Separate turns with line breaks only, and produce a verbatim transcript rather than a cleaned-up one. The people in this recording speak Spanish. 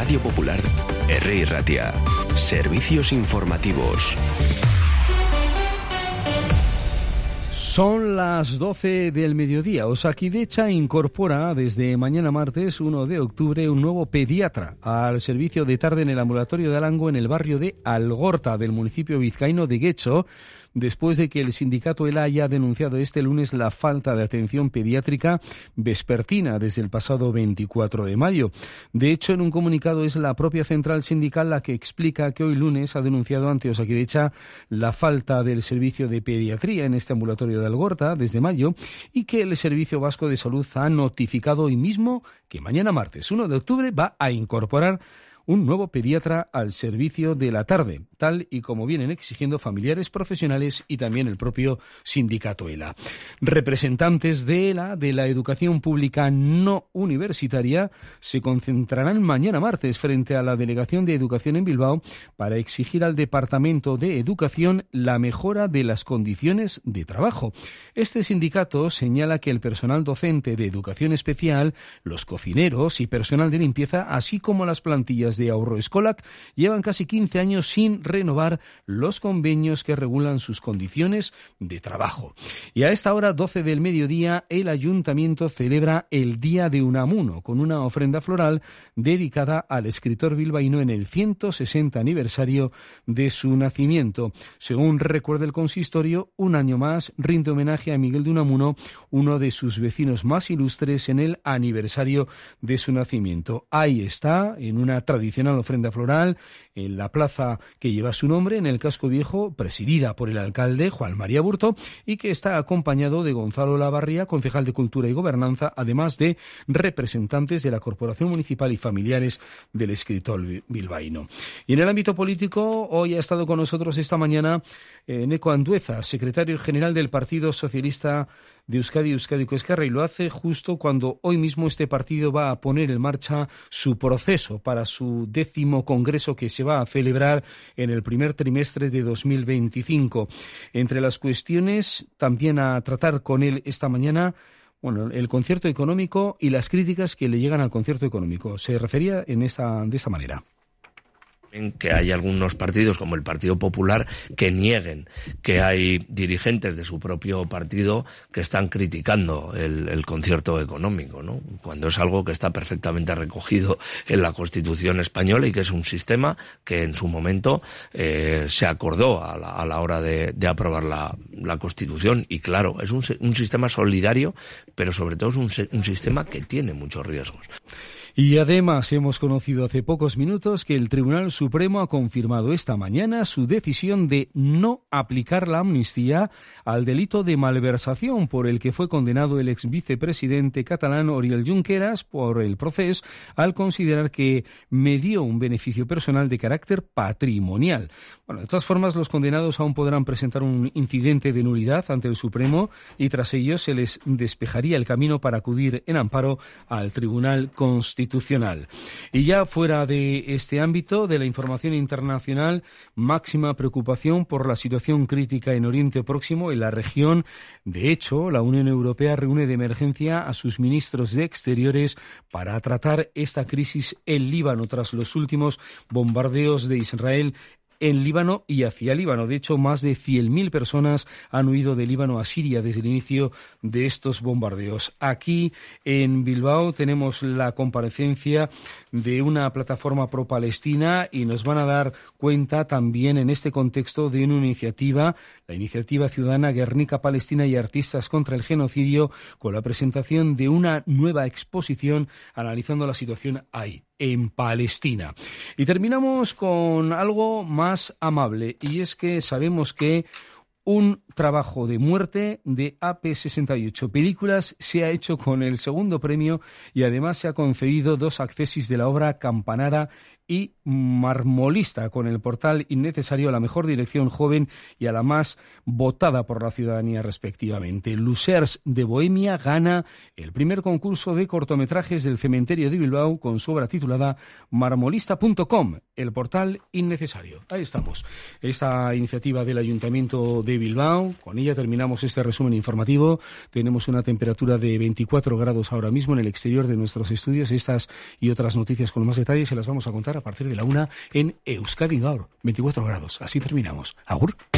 Radio Popular, R I Ratia. Servicios informativos.
Son las doce del mediodía. Osakidetza incorpora desde mañana martes uno de octubre un nuevo pediatra al servicio de tarde en el ambulatorio de Alango en el barrio de Algorta del municipio vizcaíno de Getxo, después de que el sindicato ELA haya denunciado este lunes la falta de atención pediátrica vespertina desde el pasado veinticuatro de mayo. De hecho, en un comunicado es la propia central sindical la que explica que hoy lunes ha denunciado ante Osakidetza la falta del servicio de pediatría en este ambulatorio de Algorta desde mayo y que el Servicio Vasco de Salud ha notificado hoy mismo que mañana martes uno de octubre va a incorporar un nuevo pediatra al servicio de la tarde, tal y como vienen exigiendo familiares, profesionales y también el propio sindicato ELA. Representantes de ELA, de la educación pública no universitaria, se concentrarán mañana martes frente a la Delegación de Educación en Bilbao para exigir al Departamento de Educación la mejora de las condiciones de trabajo. Este sindicato señala que el personal docente de educación especial, los cocineros y personal de limpieza, así como las plantillas de Haurreskolak, llevan casi quince años sin renovar los convenios que regulan sus condiciones de trabajo. Y a esta hora, doce del mediodía, el Ayuntamiento celebra el Día de Unamuno con una ofrenda floral dedicada al escritor bilbaíno en el ciento sesenta aniversario de su nacimiento. Según recuerda el consistorio, un año más rinde homenaje a Miguel de Unamuno, uno de sus vecinos más ilustres, en el aniversario de su nacimiento. Ahí está, en una tradicional ofrenda floral en la plaza que lleva su nombre en el casco viejo, presidida por el alcalde Juan María Burto y que está acompañado de Gonzalo Lavarría, concejal de Cultura y Gobernanza, además de representantes de la Corporación Municipal y familiares del escritor bilbaíno. Y en el ámbito político, hoy ha estado con nosotros esta mañana eh, Neco Andueza, secretario general del Partido Socialista de Euskadi, Euskadiko Ezkerra, y lo hace justo cuando hoy mismo este partido va a poner en marcha su proceso para su décimo congreso que se va a celebrar en el primer trimestre de dos mil veinticinco. Entre las cuestiones también a tratar con él esta mañana, bueno, el concierto económico y las críticas que le llegan al concierto económico. Se refería en esta, de esta manera.
Que hay algunos partidos, como el Partido Popular, que nieguen que hay dirigentes de su propio partido que están criticando el, el concierto económico, ¿no? Cuando es algo que está perfectamente recogido en la Constitución española y que es un sistema que en su momento eh, se acordó a la, a la hora de, de aprobar la, la Constitución. Y claro, es un, un sistema solidario, pero sobre todo es un, un sistema que tiene muchos riesgos.
Y además hemos conocido hace pocos minutos que el Tribunal Supremo ha confirmado esta mañana su decisión de no aplicar la amnistía al delito de malversación por el que fue condenado el ex vicepresidente catalán Oriol Junqueras por el Procés, al considerar que medió un beneficio personal de carácter patrimonial. Bueno, de todas formas, los condenados aún podrán presentar un incidente de nulidad ante el Supremo y tras ello se les despejaría el camino para acudir en amparo al Tribunal Constitucional. Y ya fuera de este ámbito de la información internacional, máxima preocupación por la situación crítica en Oriente Próximo, en la región. De hecho, la Unión Europea reúne de emergencia a sus ministros de Exteriores para tratar esta crisis en Líbano tras los últimos bombardeos de Israel en Líbano y hacia Líbano. De hecho, más de cien mil personas han huido de Líbano a Siria desde el inicio de estos bombardeos. Aquí en Bilbao tenemos la comparecencia de una plataforma pro-palestina y nos van a dar cuenta también en este contexto de una iniciativa, la iniciativa ciudadana Guernica Palestina y Artistas contra el Genocidio, con la presentación de una nueva exposición analizando la situación ahí, en Palestina. Y terminamos con algo más amable, y es que sabemos que un trabajo de muerte de A P sesenta y ocho Películas se ha hecho con el segundo premio y además se ha concedido dos accesis de la obra Campanara y Marmolista, con el portal Innecesario a la mejor dirección joven y a la más votada por la ciudadanía respectivamente. Luzers de Bohemia gana el primer concurso de cortometrajes del Cementerio de Bilbao con su obra titulada marmolista punto com, el portal Innecesario. Ahí estamos. Esta iniciativa del Ayuntamiento de Bilbao Bueno, con ella terminamos este resumen informativo. Tenemos una temperatura de veinticuatro grados ahora mismo en el exterior de nuestros estudios. Estas y otras noticias con más detalles se las vamos a contar a partir de la una en Euskadi Gaur. veinticuatro grados. Así terminamos. Agur.